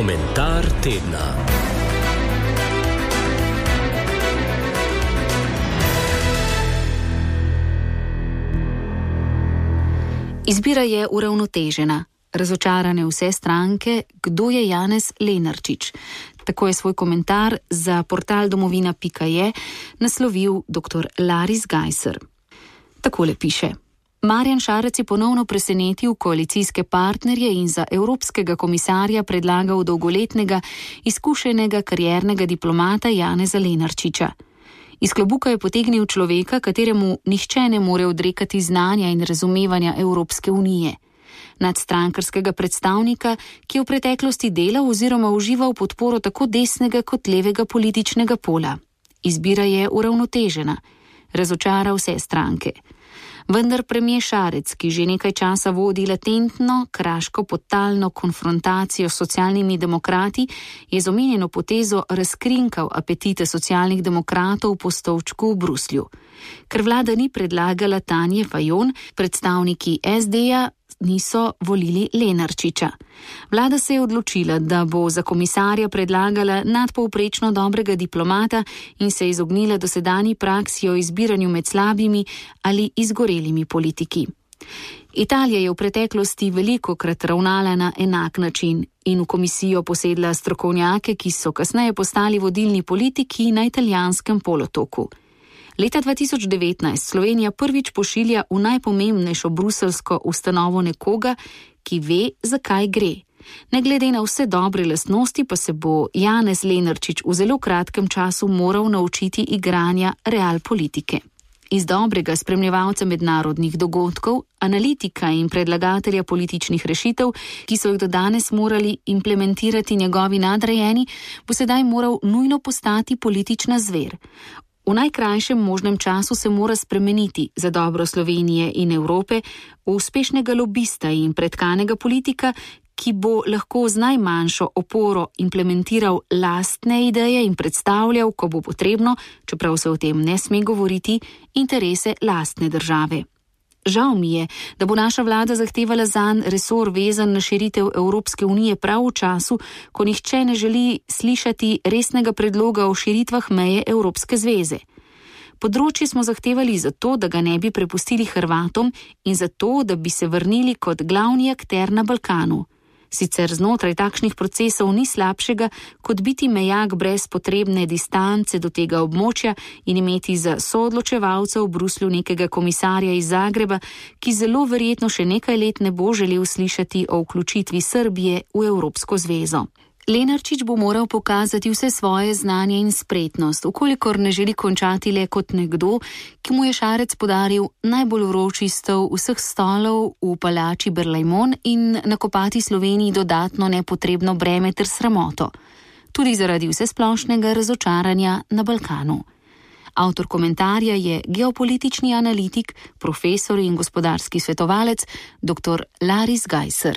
Komentar tedna. Izbira je uravnotežena. Razočarane vse stranke, kdo je Janez Lenarčič. Tako je svoj komentar za portal domovina.je naslovil dr. Laris Gajser. Takole piše. Marjan Šarec je ponovno presenetil koalicijske partnerje in za evropskega komisarja predlagal dolgoletnega, izkušenega kariernega diplomata Janeza Lenarčiča. Iz klobuka je potegnil človeka, kateremu nihče ne more odrekati znanja in razumevanja Evropske unije. Nadstrankarskega predstavnika, ki je v preteklosti delal oziroma užival podporo tako desnega kot levega političnega pola. Izbira je uravnotežena. Razočara vse stranke. Vendar premier Šarec, ki že nekaj časa vodi latentno, kraško podtalno konfrontacijo s socialnimi demokrati, je z omenjeno potezo razkrinkal apetite socialnih demokratov po stolčku v Bruslju. Ker vlada ni predlagala Tanje Fajon, predstavniki SD-ja niso volili Lenarčiča. Vlada se je odločila, da bo za komisarja predlagala nadpovprečno dobrega diplomata in se izognila dosedanji praksi o izbiranju med slabimi ali izgorelimi politiki. Italija je v preteklosti velikokrat ravnala na enak način in v komisijo posedla strokovnjake, ki so kasneje postali vodilni politiki na italijanskem polotoku. Leta 2019 Slovenija prvič pošilja v najpomembnejšo bruselsko ustanovo nekoga, ki ve, zakaj gre. Ne glede na vse dobre lastnosti pa se bo Janez Lenarčič v zelo kratkem času moral naučiti igranja realpolitike. Iz dobrega spremljevalca mednarodnih dogodkov, analitika in predlagatelja političnih rešitev, ki so jih do danes morali implementirati njegovi nadrejeni, bo sedaj moral nujno postati politična zver. V najkrajšem možnem času se mora spremeniti za dobro Slovenije in Evrope v uspešnega lobista in pretkanega politika, ki bo lahko z najmanjšo oporo implementiral lastne ideje in predstavljal, ko bo potrebno, čeprav se o tem ne sme govoriti, interese lastne države. Žal mi je, da bo naša vlada zahtevala zanj resor vezan na širitev Evropske unije prav v času, ko nihče ne želi slišati resnega predloga o širitvah meje Evropske zveze. Področje smo zahtevali zato, da ga ne bi prepustili Hrvatom in zato, da bi se vrnili kot glavni akter na Balkanu. Sicer znotraj takšnih procesov ni slabšega, kot biti mejak brez potrebne distance do tega območja in imeti za soodločevalca v Bruslju nekega komisarja iz Zagreba, ki zelo verjetno še nekaj let ne bo želel slišati o vključitvi Srbije v Evropsko zvezo. Lenarčič bo moral pokazati vse svoje znanje in spretnost, ukolikor ne želi končati le kot nekdo, ki mu je Šarec podaril najbolj vroči stol vseh stolov v palači Berlajmon in nakopati Sloveniji dodatno nepotrebno breme ter sramoto, tudi zaradi vsesplošnega razočaranja na Balkanu. Avtor komentarja je geopolitični analitik, profesor in gospodarski svetovalec dr. Laris Gajser.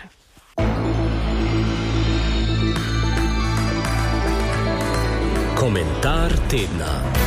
Komentar tedna.